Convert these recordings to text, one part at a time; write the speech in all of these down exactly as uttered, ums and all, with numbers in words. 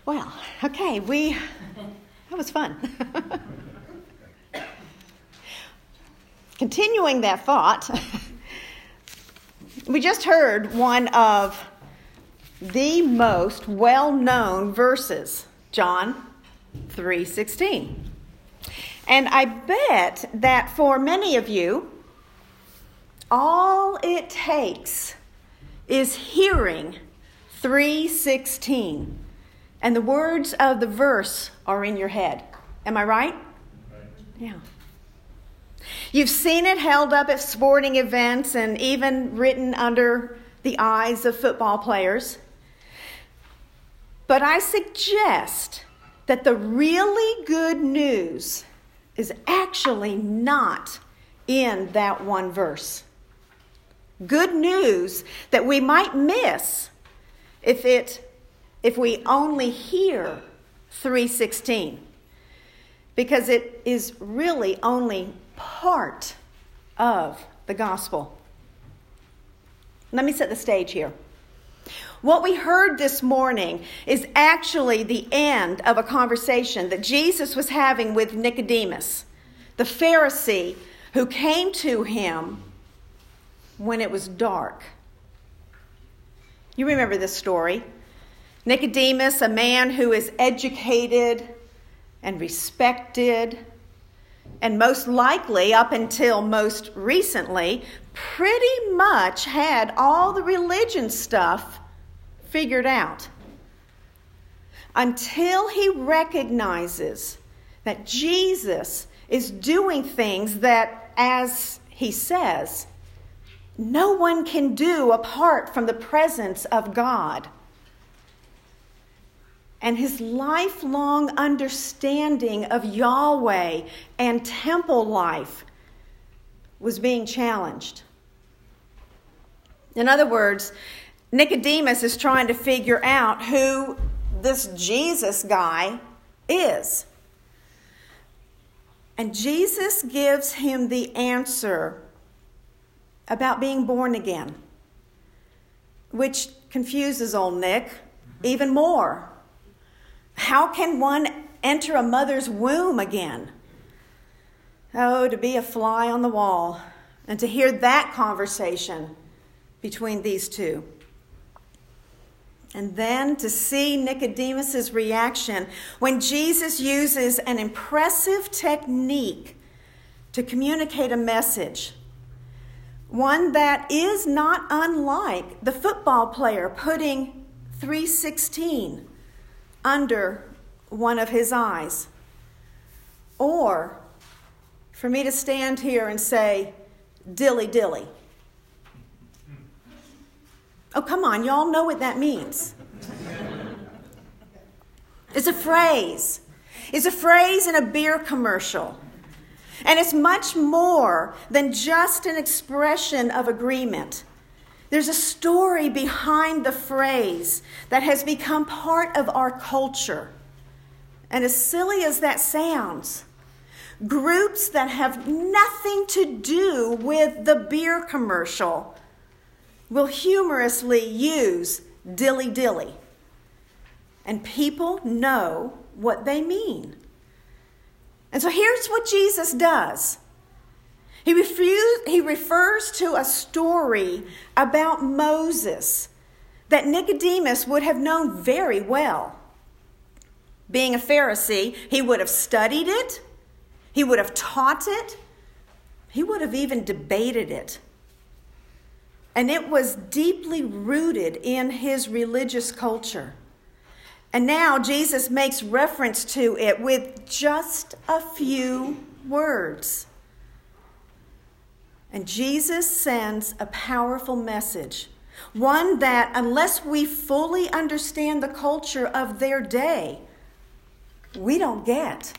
Well, okay, we, that was fun. Continuing that thought, we just heard one of the most well-known verses, John three sixteen. And I bet that for many of you, all it takes is hearing three sixteen, and the words of the verse are in your head. Am I right? Right. Yeah. You've seen it held up at sporting events and even written under the eyes of football players. But I suggest that the really good news is actually not in that one verse. Good news that we might miss if it if we only hear three sixteen, because it is really only part of the gospel. Let me set the stage here. What we heard this morning is actually the end of a conversation that Jesus was having with Nicodemus, the Pharisee who came to him when it was dark. You remember this story. Nicodemus, a man who is educated and respected, and most likely, up until most recently, pretty much had all the religion stuff figured out. Until he recognizes that Jesus is doing things that, as he says, no one can do apart from the presence of God. And his lifelong understanding of Yahweh and temple life was being challenged. In other words, Nicodemus is trying to figure out who this Jesus guy is. And Jesus gives him the answer about being born again, which confuses old Nick even more. How can one enter a mother's womb again? Oh, to be a fly on the wall and to hear that conversation between these two. And then to see Nicodemus's reaction when Jesus uses an impressive technique to communicate a message. One that is not unlike the football player putting three sixteen under one of his eyes. Or for me to stand here and say, dilly dilly. Oh, come on, y'all know what that means. It's a phrase. It's a phrase in a beer commercial. And it's much more than just an expression of agreement. There's a story behind the phrase that has become part of our culture. And as silly as that sounds, groups that have nothing to do with the beer commercial will humorously use dilly dilly. And people know what they mean. And so here's what Jesus does. He, refuse, he refers to a story about Moses that Nicodemus would have known very well. Being a Pharisee, he would have studied it. He would have taught it. He would have even debated it. And it was deeply rooted in his religious culture. And now Jesus makes reference to it with just a few words. And Jesus sends a powerful message, one that, unless we fully understand the culture of their day, we don't get.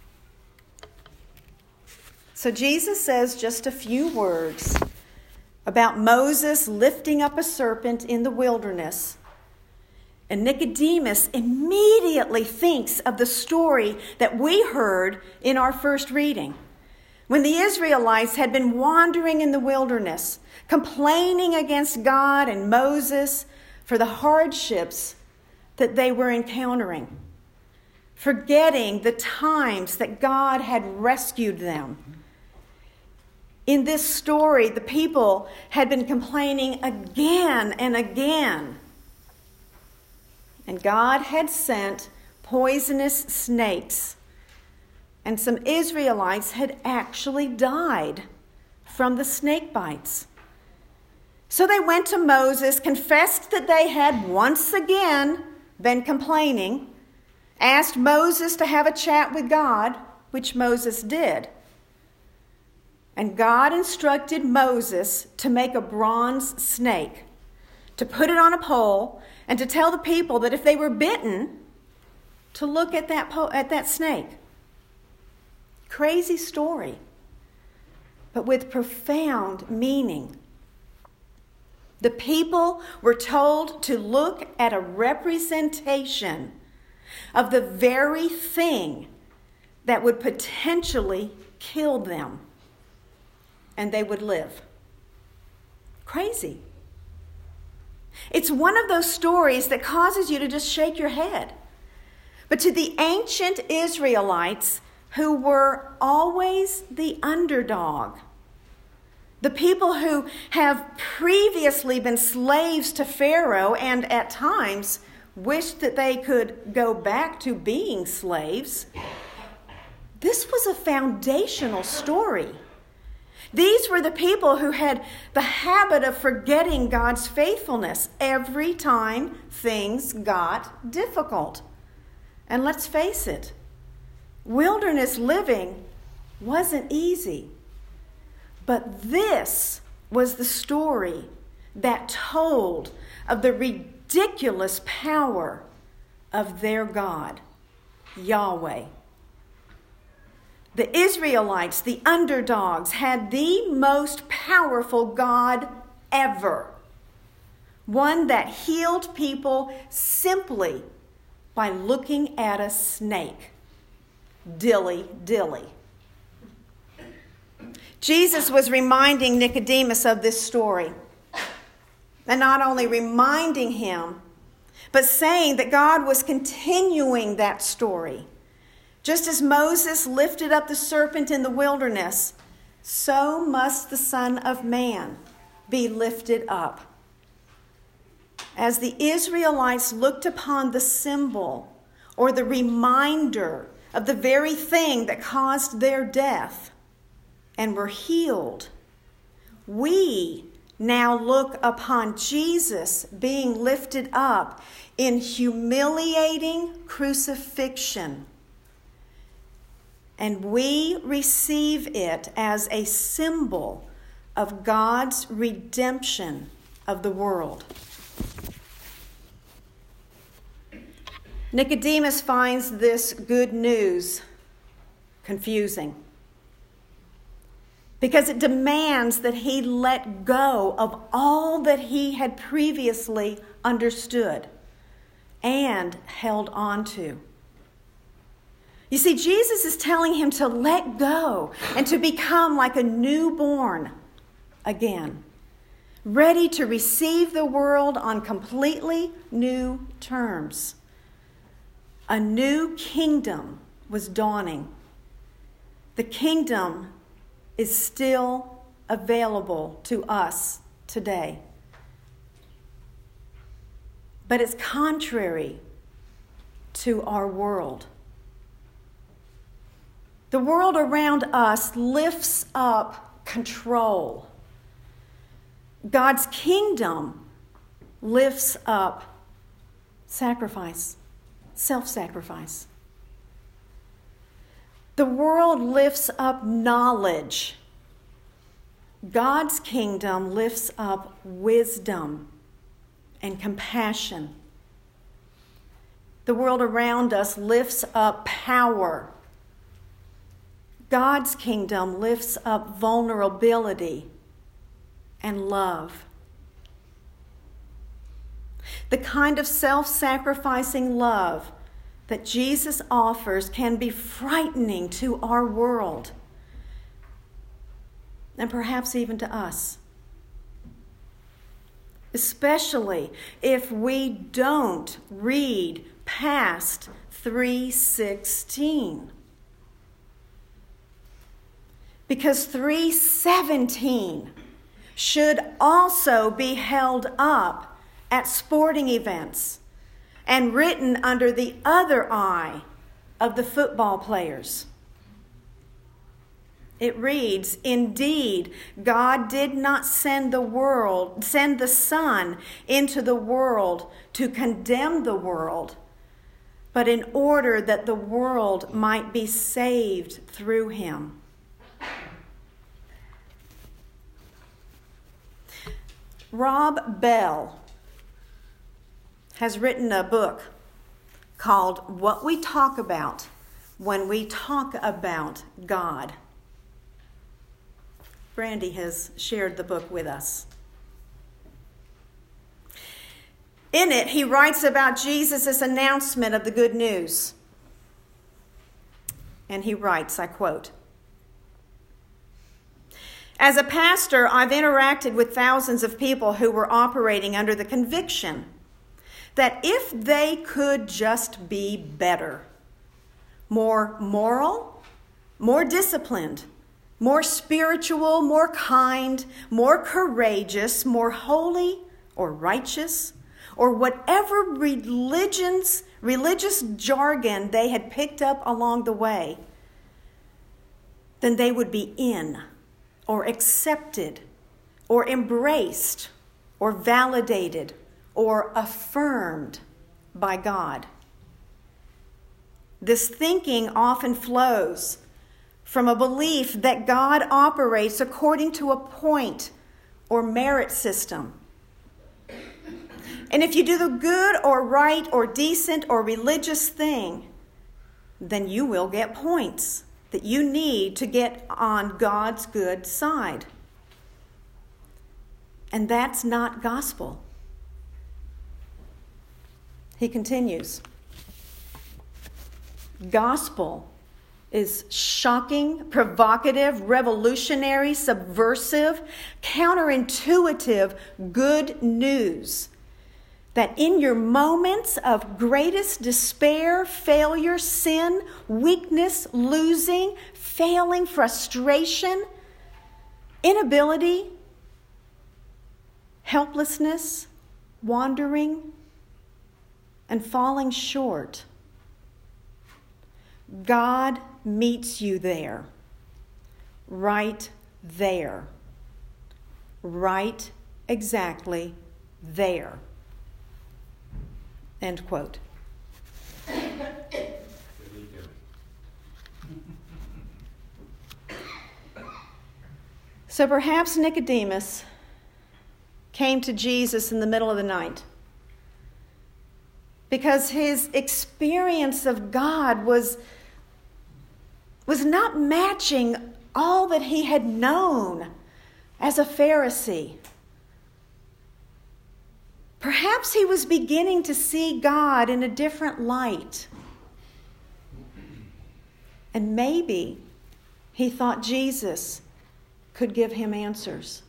So Jesus says just a few words about Moses lifting up a serpent in the wilderness. And Nicodemus immediately thinks of the story that we heard in our first reading, when the Israelites had been wandering in the wilderness, complaining against God and Moses for the hardships that they were encountering, forgetting the times that God had rescued them. In this story, the people had been complaining again and again. And God had sent poisonous snakes. And some Israelites had actually died from the snake bites. So they went to Moses, confessed that they had once again been complaining, asked Moses to have a chat with God, which Moses did. And God instructed Moses to make a bronze snake, to put it on a pole, and to tell the people that if they were bitten, to look at that po- at that snake. Crazy story, but with profound meaning. The people were told to look at a representation of the very thing that would potentially kill them, and they would live. Crazy. It's one of those stories that causes you to just shake your head. But to the ancient Israelites, who were always the underdog, the people who have previously been slaves to Pharaoh and at times wished that they could go back to being slaves, this was a foundational story. These were the people who had the habit of forgetting God's faithfulness every time things got difficult. And let's face it, wilderness living wasn't easy. But this was the story that told of the ridiculous power of their God, Yahweh. The Israelites, the underdogs, had the most powerful God ever. One that healed people simply by looking at a snake. Dilly, dilly. Jesus was reminding Nicodemus of this story. And not only reminding him, but saying that God was continuing that story. Just as Moses lifted up the serpent in the wilderness, so must the Son of Man be lifted up. As the Israelites looked upon the symbol or the reminder of the very thing that caused their death and were healed, we now look upon Jesus being lifted up in humiliating crucifixion. And we receive it as a symbol of God's redemption of the world. Nicodemus finds this good news confusing because it demands that he let go of all that he had previously understood and held on to. You see, Jesus is telling him to let go and to become like a newborn again, ready to receive the world on completely new terms. A new kingdom was dawning. The kingdom is still available to us today. But it's contrary to our world. The world around us lifts up control. God's kingdom lifts up sacrifice, self-sacrifice. The world lifts up knowledge. God's kingdom lifts up wisdom and compassion. The world around us lifts up power. God's kingdom lifts up vulnerability and love. The kind of self-sacrificing love that Jesus offers can be frightening to our world, and perhaps even to us. especially if we don't read past three sixteen. Because three seventeen should also be held up at sporting events and written under the other eye of the football players. It reads, "Indeed, God did not send the world, send the Son into the world to condemn the world, but in order that the world might be saved through him." Rob Bell has written a book called What We Talk About When We Talk About God. Brandy has shared the book with us. In it, he writes about Jesus' announcement of the good news. And he writes, I quote, "As a pastor, I've interacted with thousands of people who were operating under the conviction that if they could just be better, more moral, more disciplined, more spiritual, more kind, more courageous, more holy or righteous, or whatever religions, religious jargon they had picked up along the way, then they would be in or accepted or embraced or validated or affirmed by God. This thinking often flows from a belief that God operates according to a point or merit system. And if you do the good or right or decent or religious thing, then you will get points that you need to get on God's good side. And that's not gospel. He continues, "Gospel is shocking, provocative, revolutionary, subversive, counterintuitive good news that in your moments of greatest despair, failure, sin, weakness, losing, failing, frustration, inability, helplessness, wandering, and falling short, God meets you there, right there, right exactly there." End quote. So perhaps Nicodemus came to Jesus in the middle of the night because his experience of God was, was not matching all that he had known as a Pharisee. Perhaps he was beginning to see God in a different light. And maybe he thought Jesus could give him answers.